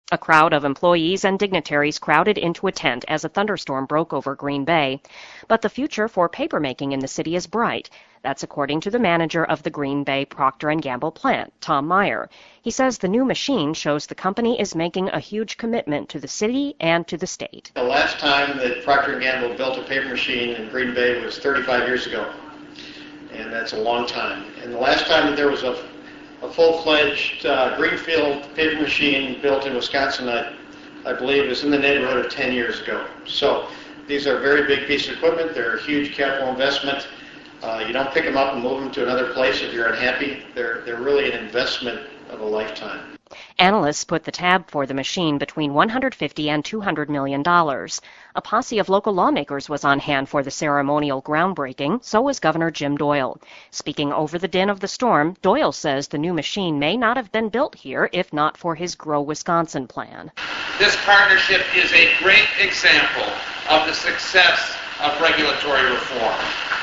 A crowd of employees and dignitaries crowded into a tent as a thunderstorm broke over Green Bay. But the future for papermaking in the city is bright. That's according to the manager of the Green Bay Procter & Gamble plant, Tom Meyer. He says the new machine shows the company is making a huge commitment to the city and to the state. The last time that Procter & Gamble built a paper machine in Green Bay was 35 years ago, and that's a long time. And the last time that there was a full-fledged greenfield paper machine built in Wisconsin, I believe, was in the neighborhood of 10 years ago. So these are very big pieces of equipment. They're a huge capital investment. You don't pick them up and move them to another place if you're unhappy. They're really an investment of a lifetime. Analysts put the tab for the machine between $150 and $200 million. A posse of local lawmakers was on hand for the ceremonial groundbreaking, so was Governor Jim Doyle. Speaking over the din of the storm, Doyle says the new machine may not have been built here if not for his Grow Wisconsin plan. This partnership is a great example of the success of regulatory reform.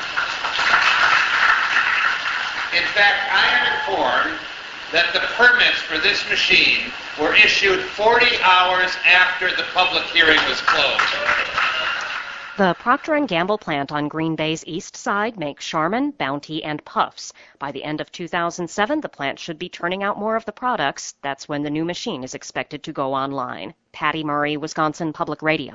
In fact, I am informed that the permits for this machine were issued 40 hours after the public hearing was closed. The Procter & Gamble plant on Green Bay's east side makes Charmin, Bounty, and Puffs. By the end of 2007, the plant should be turning out more of the products. That's when the new machine is expected to go online. Patty Murray, Wisconsin Public Radio.